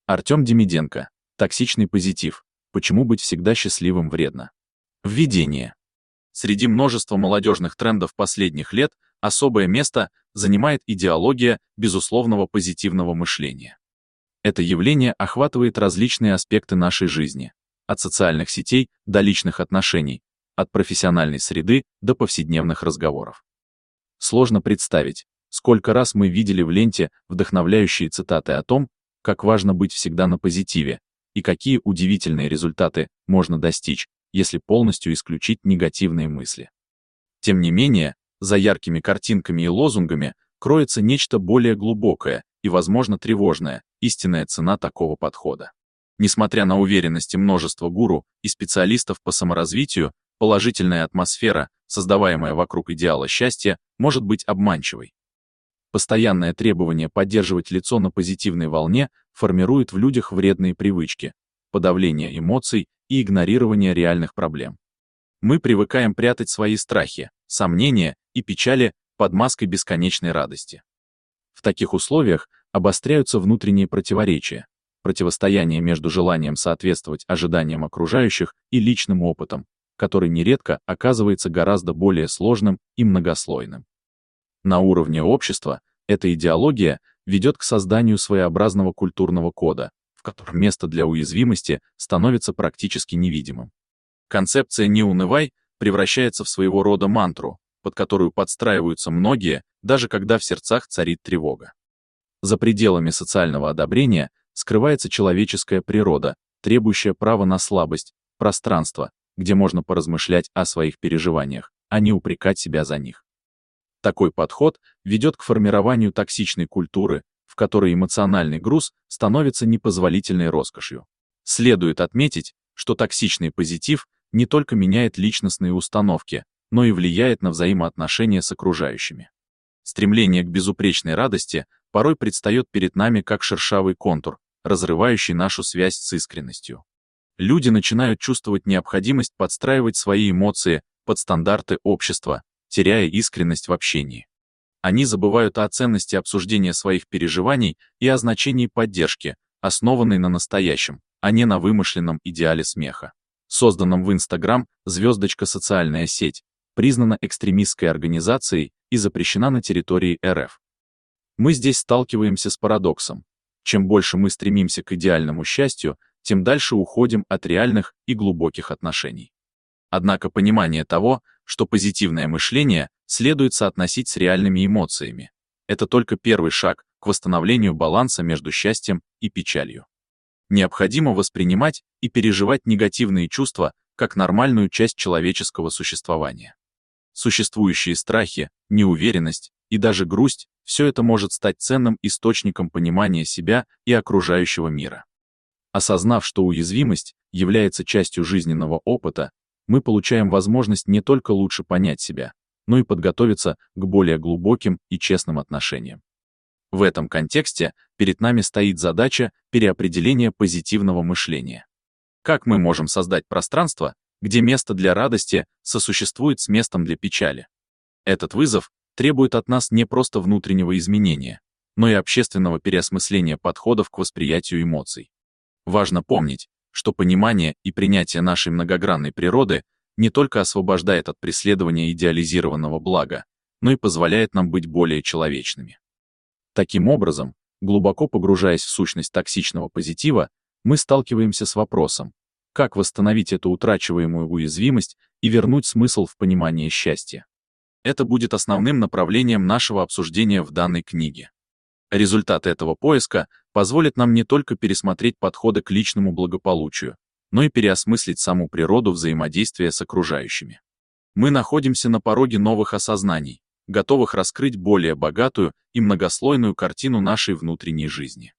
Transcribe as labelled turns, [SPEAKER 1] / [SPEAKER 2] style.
[SPEAKER 1] Артем Демиденко. Токсичный позитив. Почему быть всегда счастливым вредно? Введение. Среди множества молодежных трендов последних лет особое место занимает идеология безусловного позитивного мышления. Это явление охватывает различные аспекты нашей жизни, от социальных сетей до личных отношений, от профессиональной среды до повседневных разговоров. Сложно представить, сколько раз мы видели в ленте вдохновляющие цитаты о том, как важно быть всегда на позитиве, и какие удивительные результаты можно достичь, если полностью исключить негативные мысли. Тем не менее, за яркими картинками и лозунгами кроется нечто более глубокое и, возможно, тревожное, истинная цена такого подхода. Несмотря на уверенности множества гуру и специалистов по саморазвитию, положительная атмосфера, создаваемая вокруг идеала счастья, может быть обманчивой. Постоянное требование поддерживать лицо на позитивной волне формирует в людях вредные привычки, подавление эмоций и игнорирование реальных проблем. Мы привыкаем прятать свои страхи, сомнения и печали под маской бесконечной радости. В таких условиях обостряются внутренние противоречия, противостояние между желанием соответствовать ожиданиям окружающих и личным опытом, который нередко оказывается гораздо более сложным и многослойным. На уровне общества эта идеология ведет к созданию своеобразного культурного кода, в котором место для уязвимости становится практически невидимым. Концепция «не унывай» превращается в своего рода мантру, под которую подстраиваются многие, даже когда в сердцах царит тревога. За пределами социального одобрения скрывается человеческая природа, требующая права на слабость, пространство, где можно поразмышлять о своих переживаниях, а не упрекать себя за них. Такой подход ведет к формированию токсичной культуры, в которой эмоциональный груз становится непозволительной роскошью. Следует отметить, что токсичный позитив не только меняет личностные установки, но и влияет на взаимоотношения с окружающими. Стремление к безупречной радости порой предстает перед нами как шершавый контур, разрывающий нашу связь с искренностью. Люди начинают чувствовать необходимость подстраивать свои эмоции под стандарты общества, теряя искренность в общении. Они забывают о ценности обсуждения своих переживаний и о значении поддержки, основанной на настоящем, а не на вымышленном идеале смеха. Созданном в Instagram, звездочка социальная сеть, признана экстремистской организацией и запрещена на территории РФ. Мы здесь сталкиваемся с парадоксом. Чем больше мы стремимся к идеальному счастью, тем дальше уходим от реальных и глубоких отношений. Однако понимание того, что позитивное мышление следует соотносить с реальными эмоциями, это только первый шаг к восстановлению баланса между счастьем и печалью. Необходимо воспринимать и переживать негативные чувства как нормальную часть человеческого существования. Существующие страхи, неуверенность и даже грусть – все это может стать ценным источником понимания себя и окружающего мира. Осознав, что уязвимость является частью жизненного опыта, мы получаем возможность не только лучше понять себя, но и подготовиться к более глубоким и честным отношениям. В этом контексте перед нами стоит задача переопределения позитивного мышления. Как мы можем создать пространство, где место для радости сосуществует с местом для печали? Этот вызов требует от нас не просто внутреннего изменения, но и общественного переосмысления подходов к восприятию эмоций. Важно помнить, что понимание и принятие нашей многогранной природы не только освобождает от преследования идеализированного блага, но и позволяет нам быть более человечными. Таким образом, глубоко погружаясь в сущность токсичного позитива, мы сталкиваемся с вопросом, как восстановить эту утрачиваемую уязвимость и вернуть смысл в понимание счастья. Это будет основным направлением нашего обсуждения в данной книге. Результат этого поиска позволит нам не только пересмотреть подходы к личному благополучию, но и переосмыслить саму природу взаимодействия с окружающими. Мы находимся на пороге новых осознаний, готовых раскрыть более богатую и многослойную картину нашей внутренней жизни.